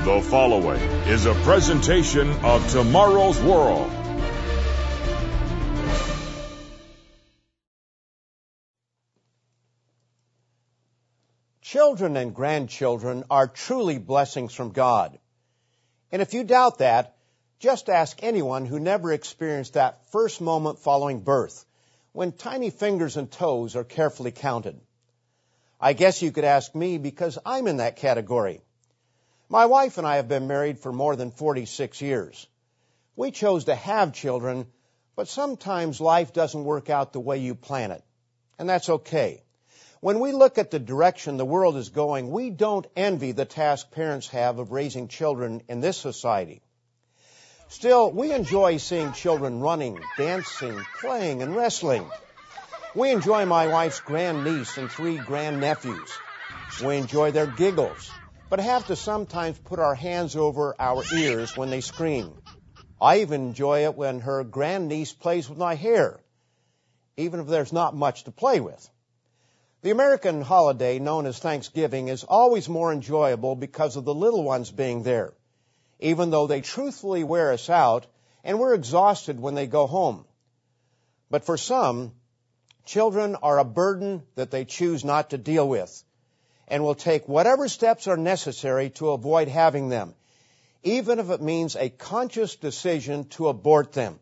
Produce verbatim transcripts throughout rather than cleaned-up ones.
The following is a presentation of Tomorrow's World. Children and grandchildren are truly blessings from God. And if you doubt that, just ask anyone who never experienced that first moment following birth, when tiny fingers and toes are carefully counted. I guess you could ask me because I'm in that category. My wife and I have been married for more than forty-six years. We chose to have children, but sometimes life doesn't work out the way you plan it. And that's okay. When we look at the direction the world is going, we don't envy the task parents have of raising children in this society. Still, we enjoy seeing children running, dancing, playing, and wrestling. We enjoy my wife's grandniece and three grandnephews. We enjoy their giggles, but have to sometimes put our hands over our ears when they scream. I even enjoy it when her grandniece plays with my hair, even if there's not much to play with. The American holiday known as Thanksgiving is always more enjoyable because of the little ones being there, even though they truthfully wear us out and we're exhausted when they go home. But for some, children are a burden that they choose not to deal with and will take whatever steps are necessary to avoid having them, even if it means a conscious decision to abort them.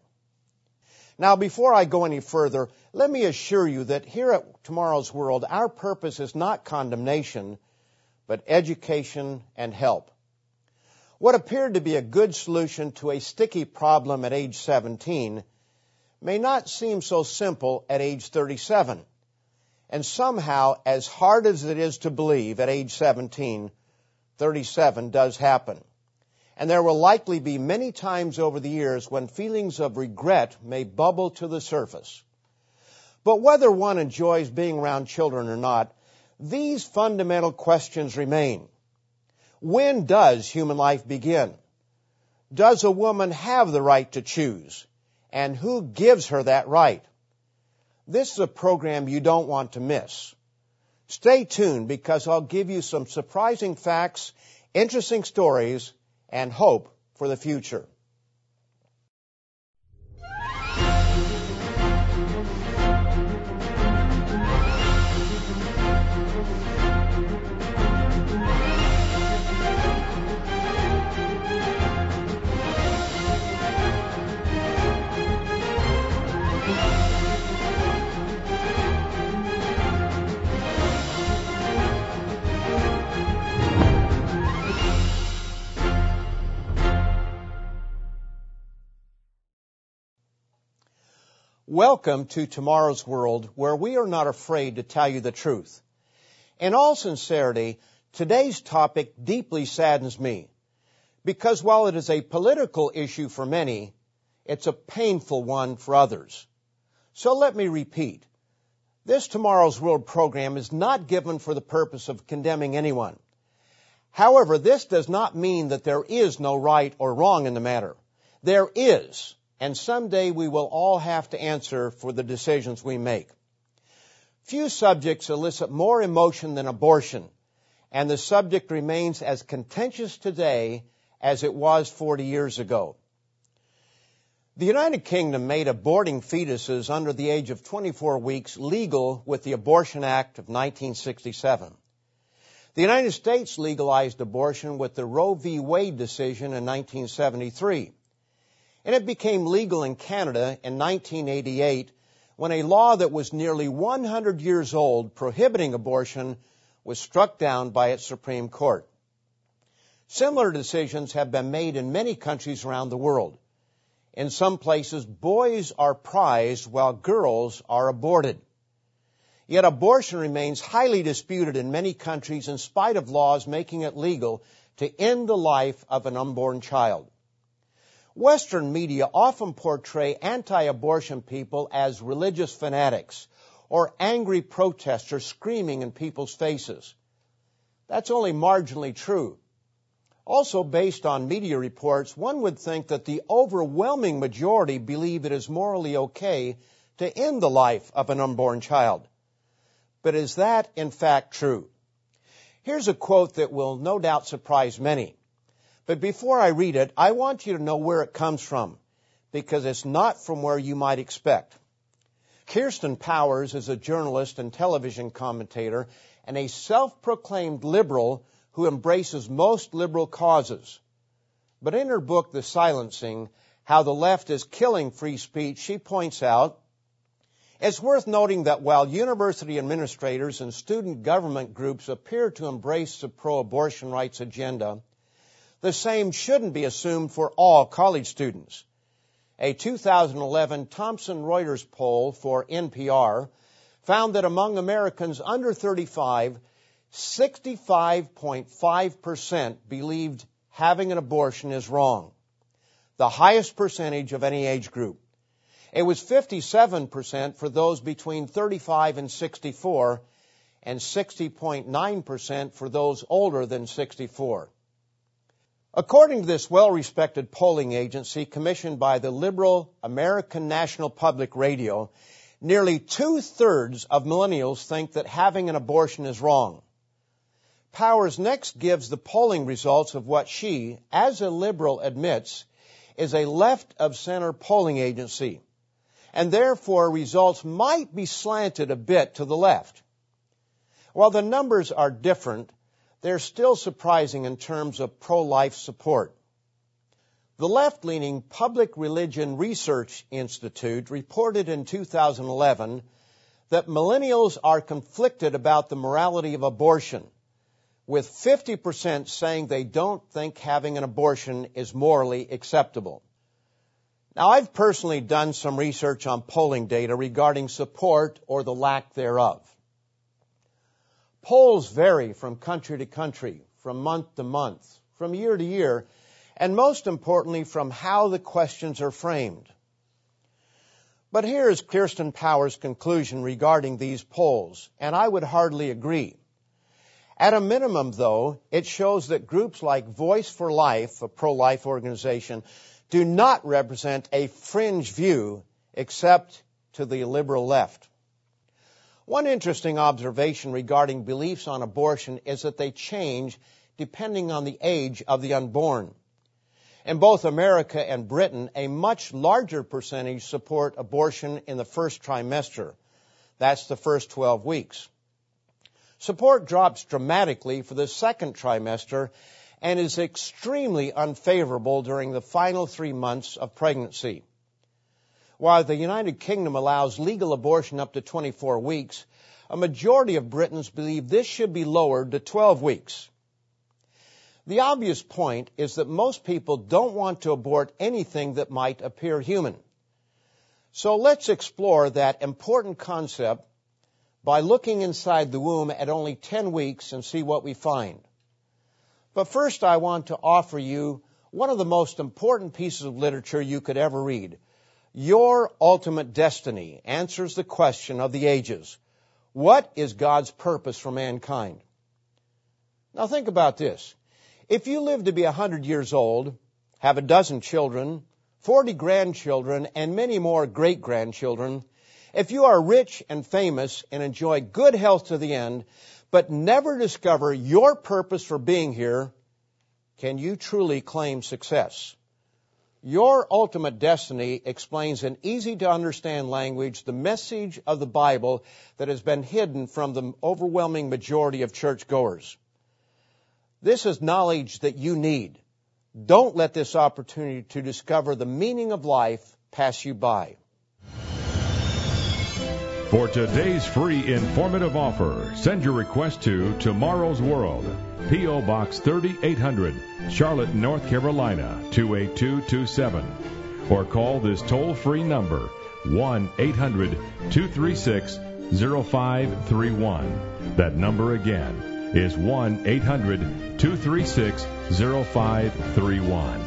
Now, before I go any further, let me assure you that here at Tomorrow's World, our purpose is not condemnation, but education and help. What appeared to be a good solution to a sticky problem at age seventeen may not seem so simple at age thirty-seven. And somehow, as hard as it is to believe at age seventeen, thirty-seven does happen. And there will likely be many times over the years when feelings of regret may bubble to the surface. But whether one enjoys being around children or not, these fundamental questions remain. When does human life begin? Does a woman have the right to choose? And who gives her that right? This is a program you don't want to miss. Stay tuned because I'll give you some surprising facts, interesting stories, and hope for the future. Welcome to Tomorrow's World, where we are not afraid to tell you the truth. In all sincerity, today's topic deeply saddens me, because while it is a political issue for many, it's a painful one for others. So let me repeat. This Tomorrow's World program is not given for the purpose of condemning anyone. However, this does not mean that there is no right or wrong in the matter. There is. And someday we will all have to answer for the decisions we make. Few subjects elicit more emotion than abortion, and the subject remains as contentious today as it was forty years ago. The United Kingdom made aborting fetuses under the age of twenty-four weeks legal with the Abortion Act of nineteen sixty-seven. The United States legalized abortion with the Roe v. Wade decision in nineteen seventy-three. And it became legal in Canada in nineteen eighty-eight when a law that was nearly one hundred years old prohibiting abortion was struck down by its Supreme Court. Similar decisions have been made in many countries around the world. In some places, boys are prized while girls are aborted. Yet abortion remains highly disputed in many countries in spite of laws making it legal to end the life of an unborn child. Western media often portray anti-abortion people as religious fanatics or angry protesters screaming in people's faces. That's only marginally true. Also, based on media reports, one would think that the overwhelming majority believe it is morally okay to end the life of an unborn child. But is that, in fact, true? Here's a quote that will no doubt surprise many. But before I read it, I want you to know where it comes from, because it's not from where you might expect. Kirsten Powers is a journalist and television commentator and a self-proclaimed liberal who embraces most liberal causes. But in her book, The Silencing, How the Left is Killing Free Speech, she points out, it's worth noting that while university administrators and student government groups appear to embrace the pro-abortion rights agenda, the same shouldn't be assumed for all college students. A two thousand eleven Thomson Reuters poll for N P R found that among Americans under thirty-five, sixty-five point five percent believed having an abortion is wrong, the highest percentage of any age group. It was fifty-seven percent for those between thirty-five and sixty-four, and sixty point nine percent for those older than sixty-four. According to this well-respected polling agency commissioned by the liberal American National Public Radio, nearly two-thirds of millennials think that having an abortion is wrong. Powers next gives the polling results of what she, as a liberal, admits is a left-of-center polling agency, and therefore results might be slanted a bit to the left. While the numbers are different, they're still surprising in terms of pro-life support. The left-leaning Public Religion Research Institute reported in two thousand eleven that millennials are conflicted about the morality of abortion, with fifty percent saying they don't think having an abortion is morally acceptable. Now, I've personally done some research on polling data regarding support or the lack thereof. Polls vary from country to country, from month to month, from year to year, and most importantly, from how the questions are framed. But here is Kirsten Powers' conclusion regarding these polls, and I would hardly agree. At a minimum, though, it shows that groups like Voice for Life, a pro-life organization, do not represent a fringe view except to the liberal left. One interesting observation regarding beliefs on abortion is that they change depending on the age of the unborn. In both America and Britain, a much larger percentage support abortion in the first trimester. That's the first twelve weeks. Support drops dramatically for the second trimester and is extremely unfavorable during the final three months of pregnancy. While the United Kingdom allows legal abortion up to twenty-four weeks, a majority of Britons believe this should be lowered to twelve weeks. The obvious point is that most people don't want to abort anything that might appear human. So let's explore that important concept by looking inside the womb at only ten weeks and see what we find. But first, I want to offer you one of the most important pieces of literature you could ever read. Your Ultimate Destiny answers the question of the ages. What is God's purpose for mankind? Now think about this. If you live to be one hundred years old, have a dozen children, forty grandchildren, and many more great-grandchildren, if you are rich and famous and enjoy good health to the end, but never discover your purpose for being here, can you truly claim success? Your Ultimate Destiny explains in easy-to-understand language the message of the Bible that has been hidden from the overwhelming majority of churchgoers. This is knowledge that you need. Don't let this opportunity to discover the meaning of life pass you by. For today's free informative offer, send your request to Tomorrow's World, P O. Box thirty-eight hundred, Charlotte, North Carolina, two eight two two seven. Or call this toll-free number, one eight hundred two three six zero five three one. That number again is one eight hundred two three six zero five three one.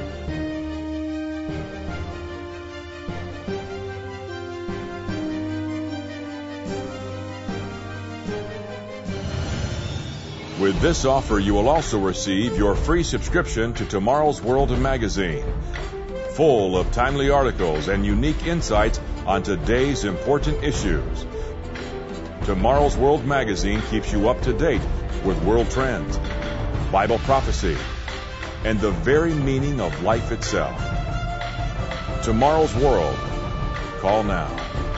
With this offer, you will also receive your free subscription to Tomorrow's World magazine, full of timely articles and unique insights on today's important issues. Tomorrow's World magazine keeps you up to date with world trends, Bible prophecy, and the very meaning of life itself. Tomorrow's World. Call now.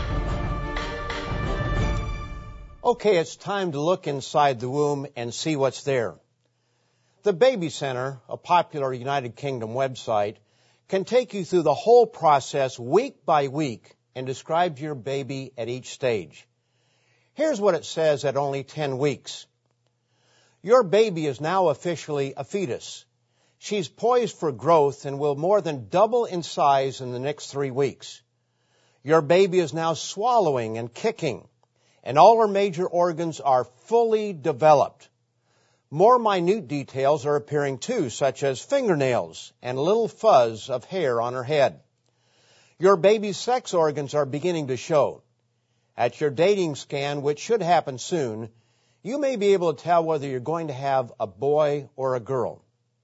Okay, it's time to look inside the womb and see what's there. The Baby Center, a popular United Kingdom website, can take you through the whole process week by week and describe your baby at each stage. Here's what it says at only ten weeks. Your baby is now officially a fetus. She's poised for growth and will more than double in size in the next three weeks. Your baby is now swallowing and kicking, and all her major organs are fully developed. More minute details are appearing too, such as fingernails and a little fuzz of hair on her head. Your baby's sex organs are beginning to show. At your dating scan, which should happen soon, you may be able to tell whether you're going to have a boy or a girl.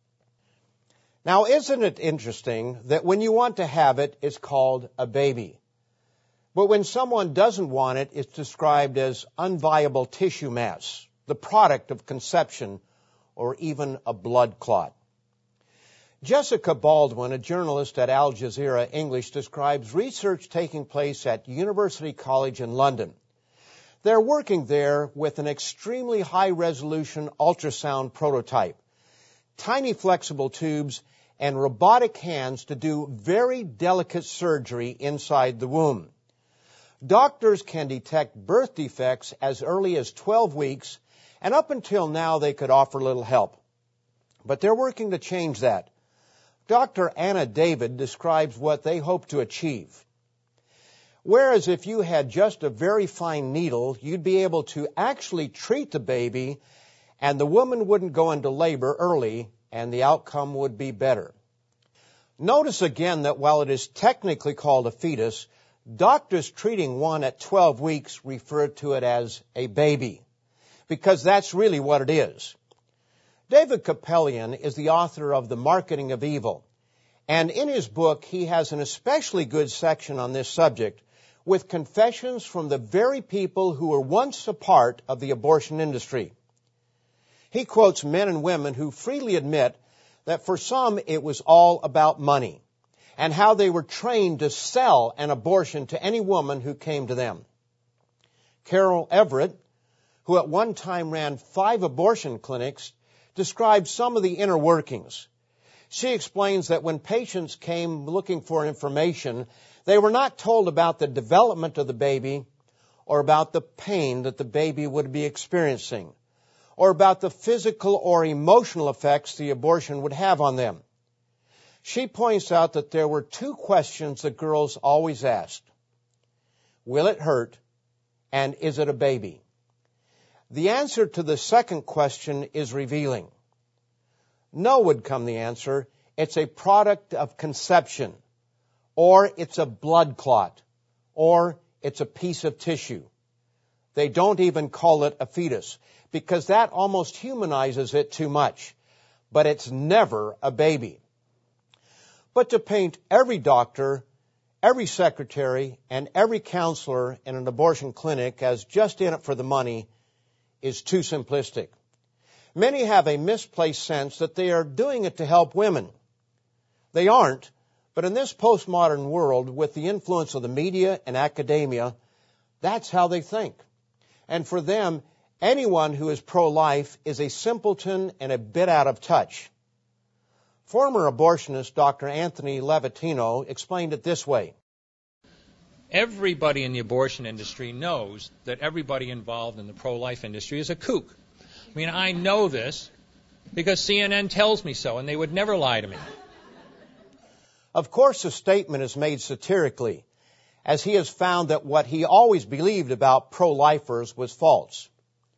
Now, isn't it interesting that when you want to have it, it's called a baby? But when someone doesn't want it, it's described as unviable tissue mass, the product of conception, or even a blood clot. Jessica Baldwin, a journalist at Al Jazeera English, describes research taking place at University College in London. They're working there with an extremely high-resolution ultrasound prototype, tiny flexible tubes, and robotic hands to do very delicate surgery inside the womb. Doctors can detect birth defects as early as twelve weeks, and up until now they could offer little help. But they're working to change that. Doctor Anna David describes what they hope to achieve. Whereas if you had just a very fine needle, you'd be able to actually treat the baby, and the woman wouldn't go into labor early, and the outcome would be better. Notice again that while it is technically called a fetus, doctors treating one at twelve weeks refer to it as a baby, because that's really what it is. David Kapelian is the author of The Marketing of Evil, and in his book he has an especially good section on this subject with confessions from the very people who were once a part of the abortion industry. He quotes men and women who freely admit that for some it was all about money, and how they were trained to sell an abortion to any woman who came to them. Carol Everett, who at one time ran five abortion clinics, describes some of the inner workings. She explains that when patients came looking for information, they were not told about the development of the baby or about the pain that the baby would be experiencing or about the physical or emotional effects the abortion would have on them. She points out that there were two questions that girls always asked. Will it hurt? And is it a baby? The answer to the second question is revealing. No would come the answer. It's a product of conception, or it's a blood clot, or it's a piece of tissue. They don't even call it a fetus, because that almost humanizes it too much. But it's never a baby. But to paint every doctor, every secretary, and every counselor in an abortion clinic as just in it for the money is too simplistic. Many have a misplaced sense that they are doing it to help women. They aren't, but in this postmodern world, with the influence of the media and academia, that's how they think. And for them, anyone who is pro-life is a simpleton and a bit out of touch. Former abortionist Doctor Anthony Levatino explained it this way. Everybody in the abortion industry knows that everybody involved in the pro-life industry is a kook. I mean, I know this because C N N tells me so, and they would never lie to me. Of course, the statement is made satirically, as he has found that what he always believed about pro-lifers was false.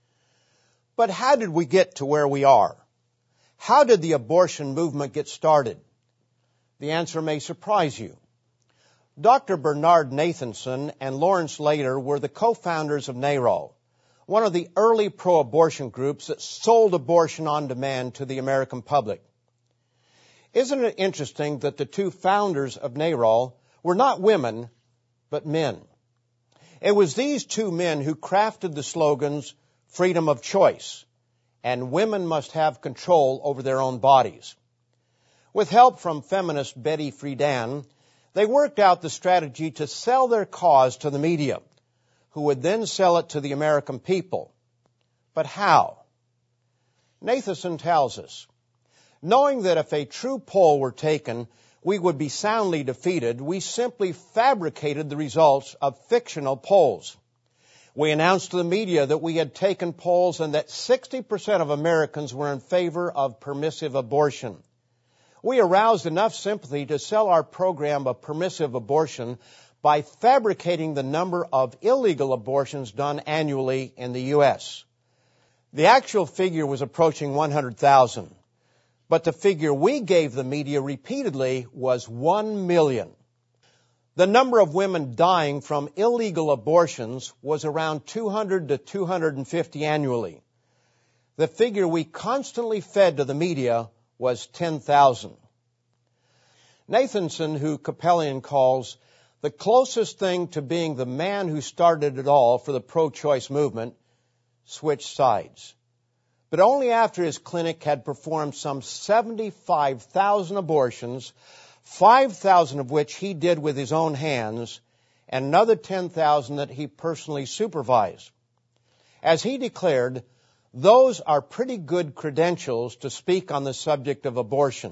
But how did we get to where we are? How did the abortion movement get started? The answer may surprise you. Doctor Bernard Nathanson and Lawrence Lader were the co-founders of NARAL, one of the early pro-abortion groups that sold abortion on demand to the American public. Isn't it interesting that the two founders of NARAL were not women, but men? It was these two men who crafted the slogans, freedom of choice, and women must have control over their own bodies. With help from feminist Betty Friedan, they worked out the strategy to sell their cause to the media, who would then sell it to the American people. But how? Nathanson tells us, knowing that if a true poll were taken, we would be soundly defeated, we simply fabricated the results of fictional polls. We announced to the media that we had taken polls and that sixty percent of Americans were in favor of permissive abortion. We aroused enough sympathy to sell our program of permissive abortion by fabricating the number of illegal abortions done annually in the U S. The actual figure was approaching one hundred thousand, but the figure we gave the media repeatedly was one million. The number of women dying from illegal abortions was around two hundred to two hundred fifty annually. The figure we constantly fed to the media was ten thousand. Nathanson, who Capellian calls the closest thing to being the man who started it all for the pro-choice movement, switched sides. But only after his clinic had performed some seventy-five thousand abortions, five thousand of which he did with his own hands, and another ten thousand that he personally supervised. As he declared, those are pretty good credentials to speak on the subject of abortion.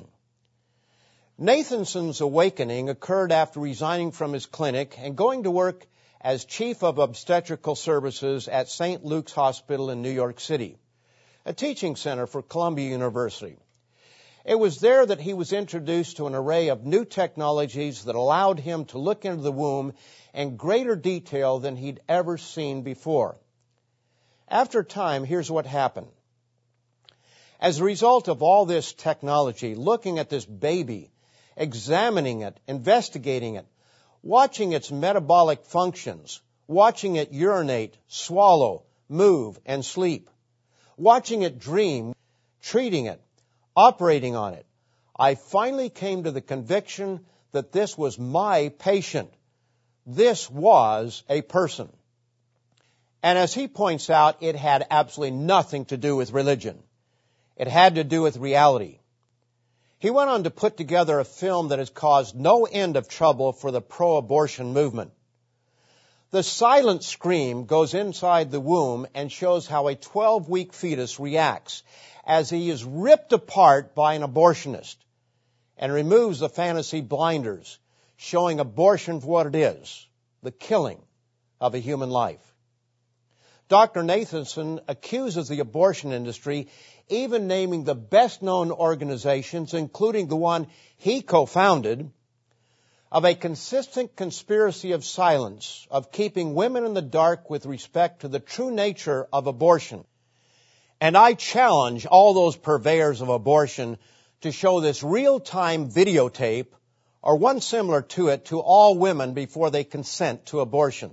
Nathanson's awakening occurred after resigning from his clinic and going to work as chief of obstetrical services at Saint Luke's Hospital in New York City, a teaching center for Columbia University. It was there that he was introduced to an array of new technologies that allowed him to look into the womb in greater detail than he'd ever seen before. After a time, here's what happened. As a result of all this technology, looking at this baby, examining it, investigating it, watching its metabolic functions, watching it urinate, swallow, move, and sleep, watching it dream, treating it, operating on it, I finally came to the conviction that this was my patient. This was a person. And as he points out, it had absolutely nothing to do with religion. It had to do with reality. He went on to put together a film that has caused no end of trouble for the pro-abortion movement. The silent scream goes inside the womb and shows how a twelve-week fetus reacts as he is ripped apart by an abortionist, and removes the fantasy blinders, showing abortion for what it is, the killing of a human life. Doctor Nathanson accuses the abortion industry, even naming the best-known organizations, including the one he co-founded, of a consistent conspiracy of silence, of keeping women in the dark with respect to the true nature of abortion. And I challenge all those purveyors of abortion to show this real-time videotape, or one similar to it, to all women before they consent to abortion.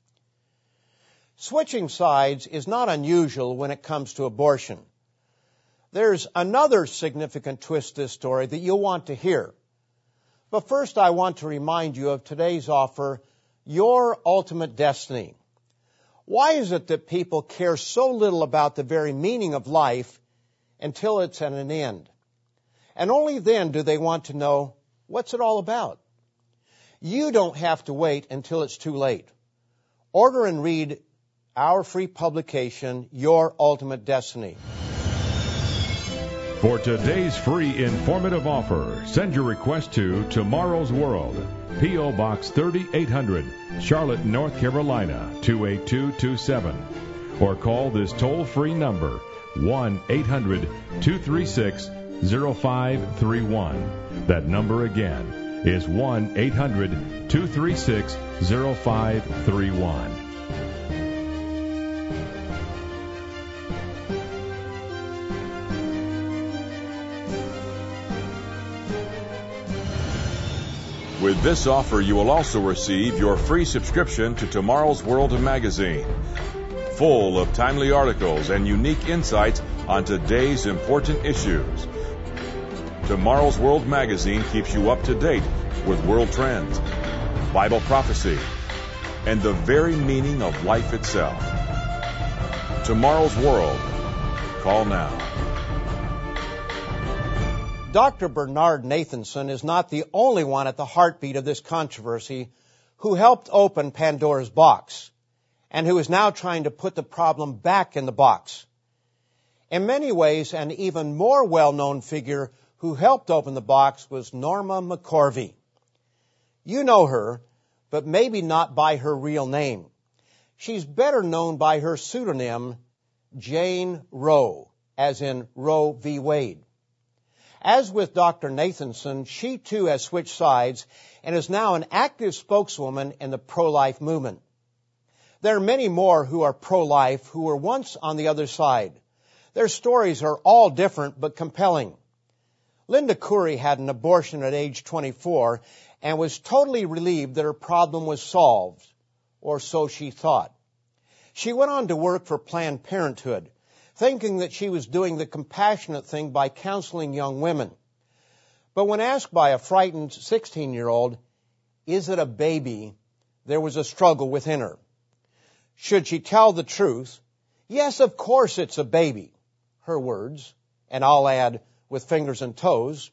Switching sides is not unusual when it comes to abortion. There's another significant twist to this story that you'll want to hear. But first, I want to remind you of today's offer, Your Ultimate Destiny. Why is it that people care so little about the very meaning of life until it's at an end? And only then do they want to know, what's it all about? You don't have to wait until it's too late. Order and read our free publication, Your Ultimate Destiny. For today's free informative offer, send your request to Tomorrow's World, P O. Box thirty-eight hundred, Charlotte, North Carolina, two eight two two seven. Or call this toll-free number, one eight hundred two three six zero five three one. That number again is one eight hundred two three six zero five three one. With this offer, you will also receive your free subscription to Tomorrow's World magazine, full of timely articles and unique insights on today's important issues. Tomorrow's World magazine keeps you up to date with world trends, Bible prophecy, and the very meaning of life itself. Tomorrow's World. Call now. Doctor Bernard Nathanson is not the only one at the heartbeat of this controversy who helped open Pandora's box and who is now trying to put the problem back in the box. In many ways, an even more well-known figure who helped open the box was Norma McCorvey. You know her, but maybe not by her real name. She's better known by her pseudonym, Jane Roe, as in Roe v. Wade. As with Doctor Nathanson, she too has switched sides and is now an active spokeswoman in the pro-life movement. There are many more who are pro-life who were once on the other side. Their stories are all different but compelling. Linda Coury had an abortion at age twenty-four and was totally relieved that her problem was solved, or so she thought. She went on to work for Planned Parenthood, thinking that she was doing the compassionate thing by counseling young women. But when asked by a frightened sixteen-year-old, "Is it a baby?" there was a struggle within her. Should she tell the truth? "Yes, of course it's a baby," her words, and I'll add, with fingers and toes.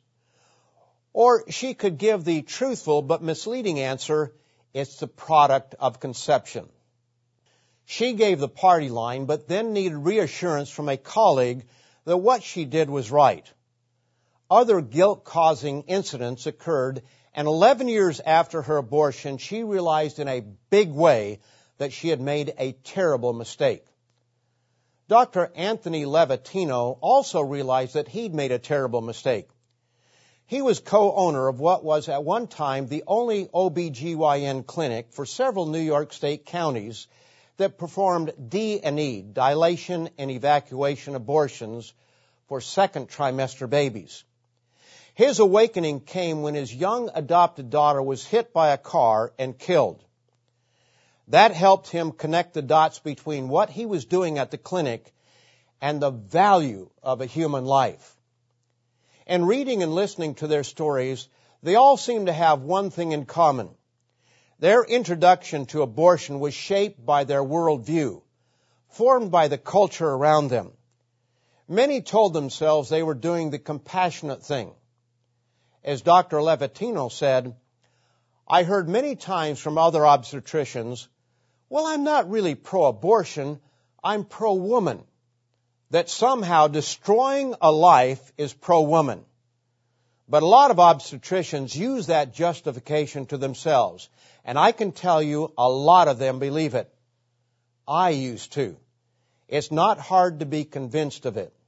Or she could give the truthful but misleading answer, "It's the product of conception." She gave the party line, but then needed reassurance from a colleague that what she did was right. Other guilt-causing incidents occurred, and eleven years after her abortion, she realized in a big way that she had made a terrible mistake. Doctor Anthony Levatino also realized that he'd made a terrible mistake. He was co-owner of what was at one time the only O B G Y N clinic for several New York State counties that performed D and E, dilation and evacuation abortions, for second trimester babies. His awakening came when his young adopted daughter was hit by a car and killed. That helped him connect the dots between what he was doing at the clinic and the value of a human life. In reading and listening to their stories, they all seem to have one thing in common. Their introduction to abortion was shaped by their worldview, formed by the culture around them. Many told themselves they were doing the compassionate thing. As Doctor Levatino said, "I heard many times from other obstetricians, 'Well, I'm not really pro-abortion, I'm pro-woman,' that somehow destroying a life is pro-woman. But a lot of obstetricians use that justification to themselves, and I can tell you a lot of them believe it. I used to. It's not hard to be convinced of it."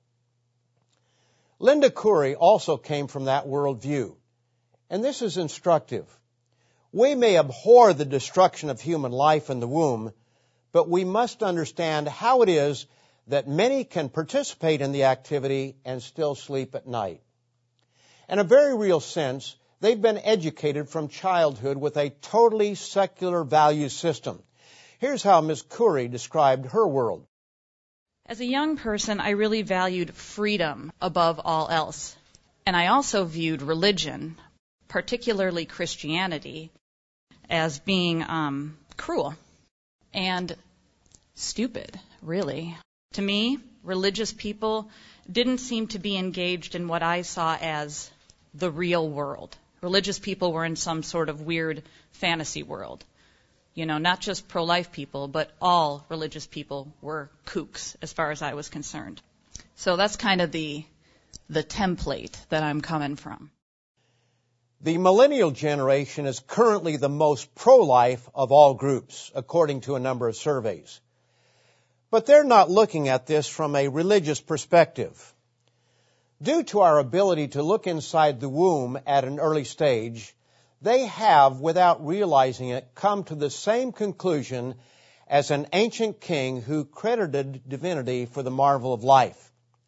Linda Coury also came from that worldview, and this is instructive. We may abhor the destruction of human life in the womb, but we must understand how it is that many can participate in the activity and still sleep at night. In a very real sense, they've been educated from childhood with a totally secular value system. Here's how Miz Coury described her world. As a young person, I really valued freedom above all else. And I also viewed religion, particularly Christianity, as being um, cruel and stupid, really. To me, religious people didn't seem to be engaged in what I saw as the real world. Religious people were in some sort of weird fantasy world. You know, not just pro-life people, but all religious people were kooks as far as I was concerned. So that's kind of the the template that I'm coming from. The millennial generation is currently the most pro-life of all groups, according to a number of surveys. But they're not looking at this from a religious perspective. Due to our ability to look inside the womb at an early stage, they have, without realizing it, come to the same conclusion as an ancient king who credited divinity for the marvel of life.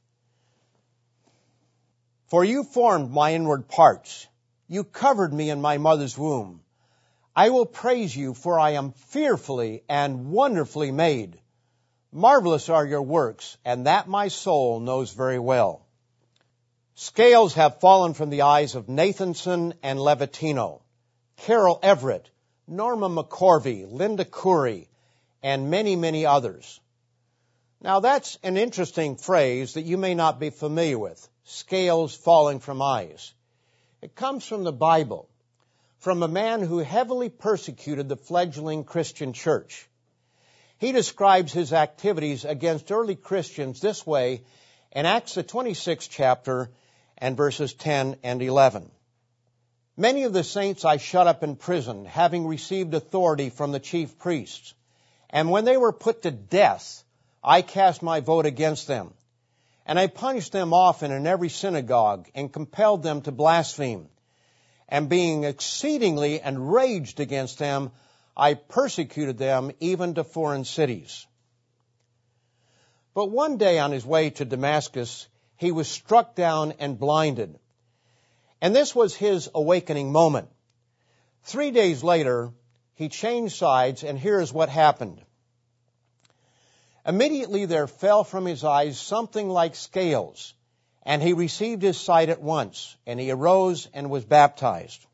"For you formed my inward parts. You covered me in my mother's womb. I will praise you, for I am fearfully and wonderfully made. Marvelous are your works, and that my soul knows very well." Scales have fallen from the eyes of Nathanson and Levatino, Carol Everett, Norma McCorvey, Linda Coury, and many, many others. Now that's an interesting phrase that you may not be familiar with, scales falling from eyes. It comes from the Bible, from a man who heavily persecuted the fledgling Christian church. He describes his activities against early Christians this way in Acts the twenty-sixth chapter and verses ten and eleven. Many of the saints I shut up in prison, having received authority from the chief priests. And when they were put to death, I cast my vote against them. And I punished them often in every synagogue, and compelled them to blaspheme. And being exceedingly enraged against them, I persecuted them even to foreign cities. But one day on his way to Damascus, he was struck down and blinded. And this was his awakening moment. Three days later, he changed sides, and here is what happened. Immediately there fell from his eyes something like scales, and he received his sight at once, and he arose and was baptized.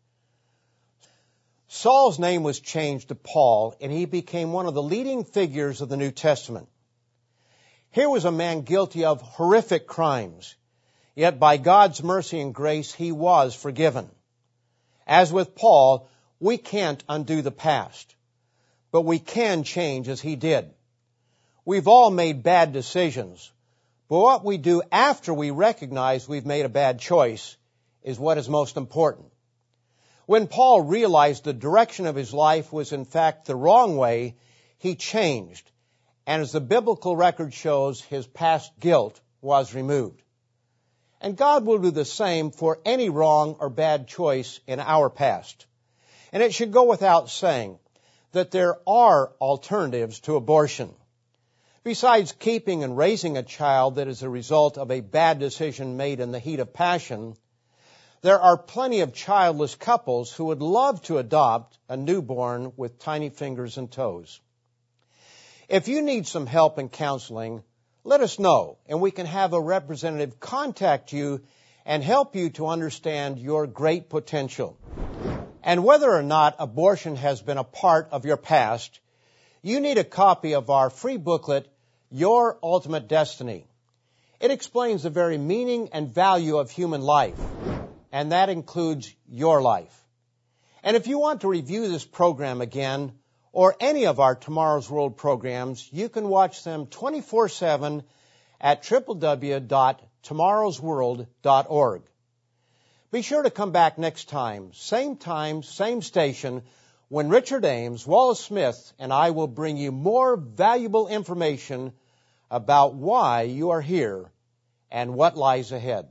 Saul's name was changed to Paul, and he became one of the leading figures of the New Testament. Here was a man guilty of horrific crimes, yet by God's mercy and grace, he was forgiven. As with Paul, we can't undo the past, but we can change as he did. We've all made bad decisions, but what we do after we recognize we've made a bad choice is what is most important. When Paul realized the direction of his life was in fact the wrong way, he changed, and as the biblical record shows, his past guilt was removed. And God will do the same for any wrong or bad choice in our past. And it should go without saying that there are alternatives to abortion. Besides keeping and raising a child that is a result of a bad decision made in the heat of passion, there are plenty of childless couples who would love to adopt a newborn with tiny fingers and toes. If you need some help in counseling, let us know, and we can have a representative contact you and help you to understand your great potential. And whether or not abortion has been a part of your past, you need a copy of our free booklet, Your Ultimate Destiny. It explains the very meaning and value of human life, and that includes your life. And if you want to review this program again, or any of our Tomorrow's World programs, you can watch them twenty-four seven at w w w dot tomorrows world dot org. Be sure to come back next time, same time, same station, when Richard Ames, Wallace Smith, and I will bring you more valuable information about why you are here and what lies ahead.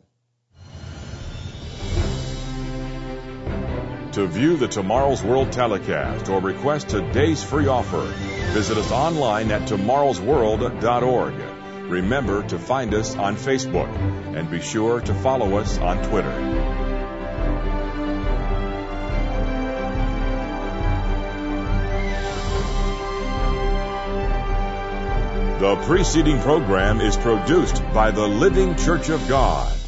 To view the Tomorrow's World telecast or request today's free offer, visit us online at tomorrows world dot org. Remember to find us on Facebook, and be sure to follow us on Twitter. The preceding program is produced by the Living Church of God.